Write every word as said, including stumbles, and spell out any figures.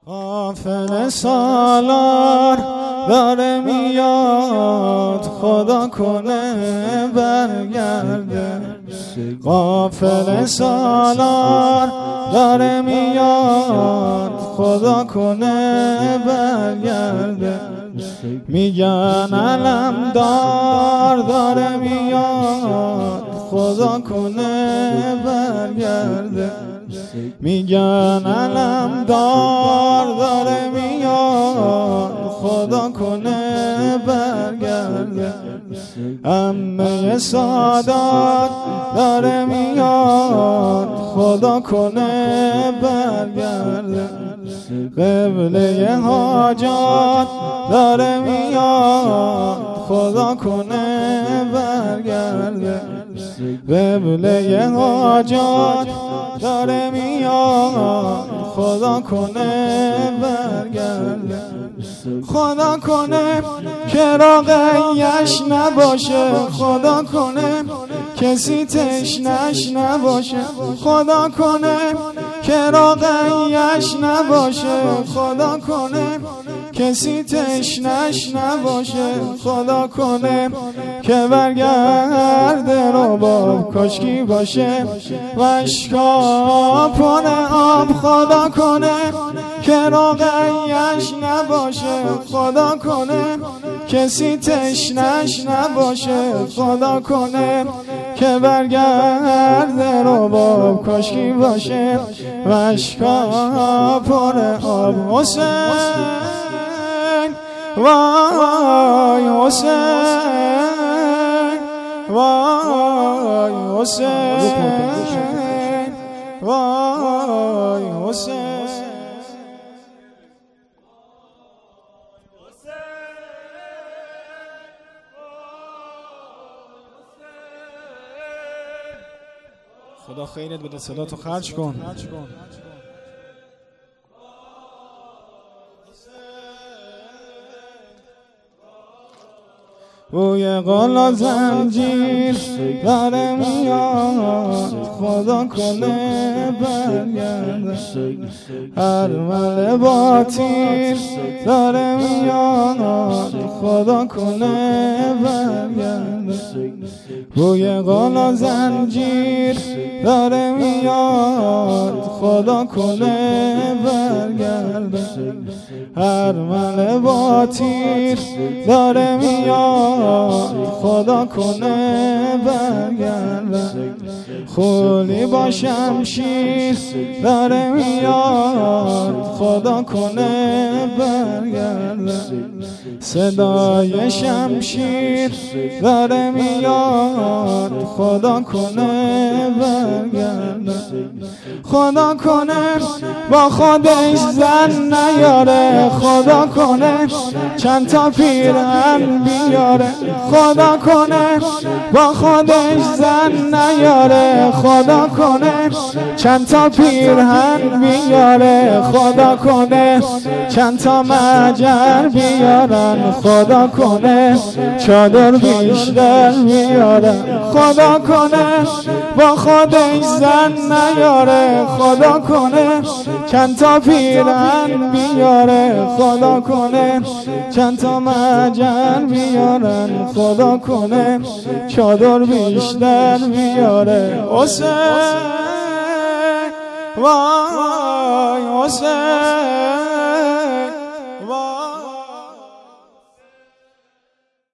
قافله سالار داره میاد، خدا کنه برگرده. قافله سالار داره میاد، خدا کنه برگرده. میگن علمدار داره میاد، خدا کنه برگرده. میگن علمدار داره میاد، خدا کنه برگرده. عمه سادات داره میاد، خدا کنه برگرده. قبله حاجات داره میاد، خدا کنه برگرده. قبله حاجات داره میاد، خدا کنه برگرده. خدا کنه که راقیش نباشه، خدا کنه کسی تشنش نباشه. خدا کنه که راقیش نباشه، خدا کنه کسی تشنش نباشه. خدا کنه که برگرده رباب کشکی باشه و اشکا پر آب. خدا کنه که راقیش نباشه، خدا کنه کسی تشنش نباشه. خدا کنه که برگرده رباب کشکی باشه و اشکا پر آب. حسین وای حسین، وای حسین، وای حسین. خدا خیرت بده، صداتو خرج کن. بوی قلا زنجیر داره میاد، خدا کنه برگرده. ارمل با تیر داره میاد، خدا کنه برگرده. بوی قلا زنجیر داره میاد، خدا کنه برگرده. ارمل با تیر داره میاد، خدا کنه برگرده. خولی با شمشیر داره میاد، خدا کنه برگرده. صدای شمشیر داره میاد، خدا کنه برگرده. خدا کنه با خودش زن نیاره، خدا کنه چند تا پیرهن بیاره. خدا کنه با خودش زن نیاره، خدا کنه چند تا پیرهن بیاره. خدا کنه چند تا مجر بیارن، خدا کنه چادر بیشتر بیارن. خدا کنه با خودش زن نیاره، خدا کنه چند تا پیرهن بیاره. خدا کنه چند تا مجر بیارن، خدا کنه چادر بیشتر بیاره. حسین وای حسین،